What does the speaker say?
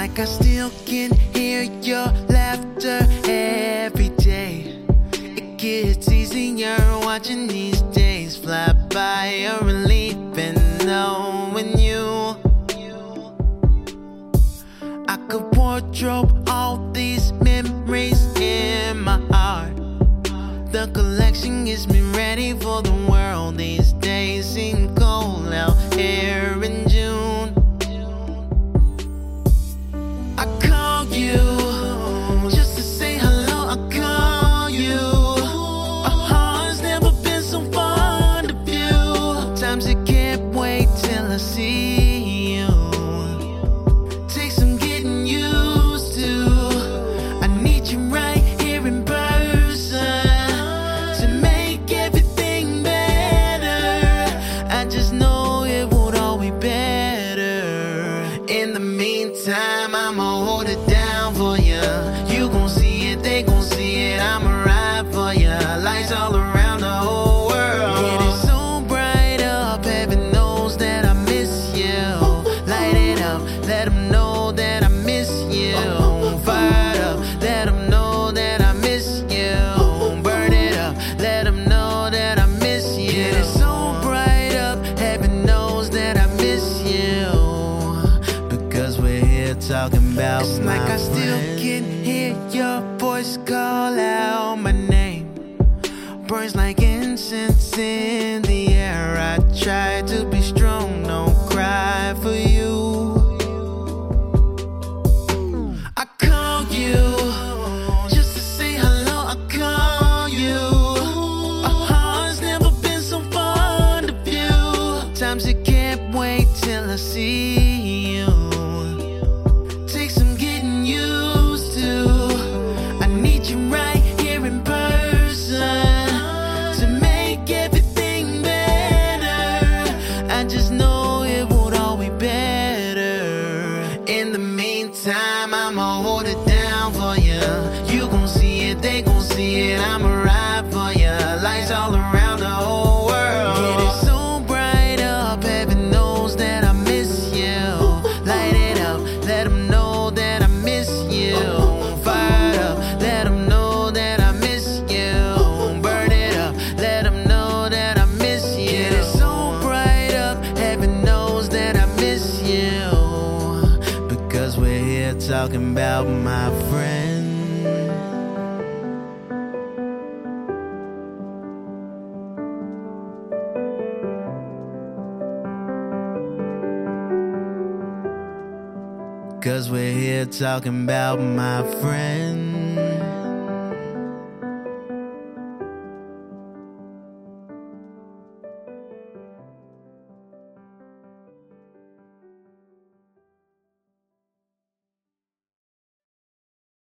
like I still can hear your laughter every day. It gets easier watching these days fly by. A relief in knowing you. I could wardrobe all these memories in my heart. The collection gets me ready for the world. These days seem cold out here in June. I call you just to say hello. I call you. Our hearts never been so fond of you. Times I can't wait till I see you. Take some getting used to. I need you right here in person to make everything better. I just know it would all be better. In the meantime, I'ma hold it down for ya. You gon' see it, they gon' see it. I'ma ride for ya. Lights all around the whole world. Get it so bright up, heaven knows that I miss you. Light it up, let them know that I miss you. Fire up, let them know that I miss you. Burn it up, let them know that I miss you. Get it so bright up, heaven knows that I miss you. Because we're here talking about it's like I still can hear your voice call out my name. Burns like incense in the air. I try to be strong, don't cry for you. I call you just to say hello. I call you. Our hearts never been so fond of you. Times I can't wait till I see you. Take some getting used to. I need you right here in person to make everything better. I just know it would all be better. In the meantime, I'ma hold it down for ya. You gon' see it, they gon' see it. I'ma ride for ya. Lights all around the whole world. Get it so bright up, heaven knows that I miss you. Light it up, let them know that I miss you. Fire up, let them know that I miss you. Burn it up, let them know that I miss you. Get it so bright up, heaven knows that I miss you. Because we're here talking about my friend. Cause we're here talking about my friend.